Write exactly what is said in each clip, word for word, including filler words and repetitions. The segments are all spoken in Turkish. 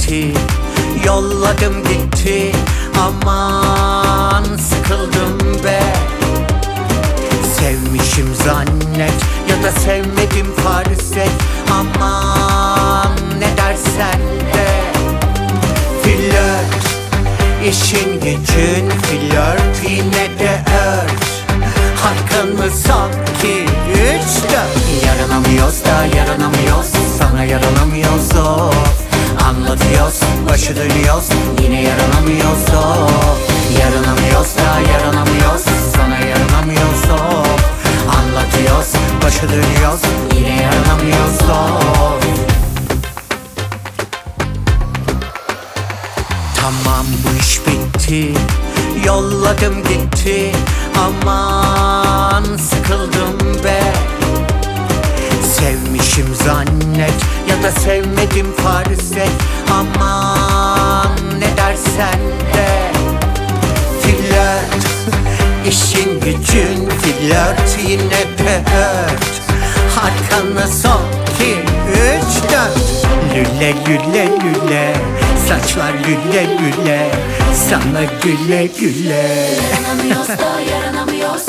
bitti, yolladım gitti. Aman sıkıldım be. Sevmişim zannet ya da sevmedim farz et. Aman ne dersen de. Flört, işin gücün flört, yine de ört. Hakkını sok ki üç dört. Yaranamıyoruz da yaranamıyoruz, sana yaranamıyoruz of. Anlatıyoruz, başı dönüyoruz, yine yaranamıyoruz of. Yaranamıyoruz da yaranamıyoruz, sana yaranamıyoruz of. Anlatıyoruz, başı dönüyoruz, yine yaranamıyoruz of. Tamam bu iş bitti, yolladım gitti. Aman sıkıldım be. Sevmişim zannet ya da sevmedim farz et. Aman ne dersen de. Flört, işin gücün flört, yine de ört. Arkanı sok ki üç dört. Lüle lüle lüle, saçlar lüle lüle, sana güle güle. Yaranamıyoruz da yaranamıyoruz,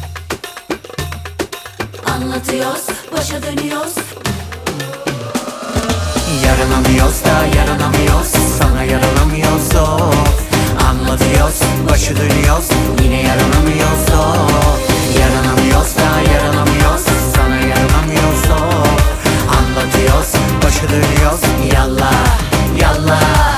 anlatıyoruz, başa dönüyoruz. Yaranamıyoruz da yaranamıyoruz, sana yaranamıyoruz of. Anlatıyoruz, başı dönüyoruz, yine yaranamıyoruz of. Yaranamıyoruz da yaranamıyoruz, sana yaranamıyoruz of. Anlatıyoruz, başı dönüyoruz, yallah yallah.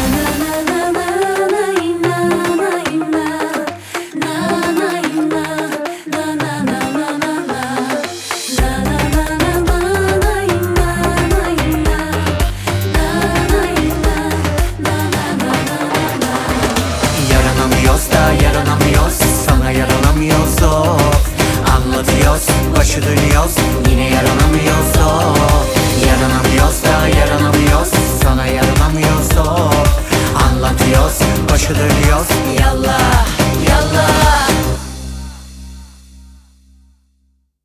Yaranamıyoruz da yaranamıyoruz, sana yaranamıyoruz of. Anlatıyoruz, başı dönüyoruz, yine yaranamıyoruz of. Yaranamıyoruz da yaranamıyoruz, sana yaranamıyoruz of. Anlatıyoruz, başı dönüyoruz, yallah.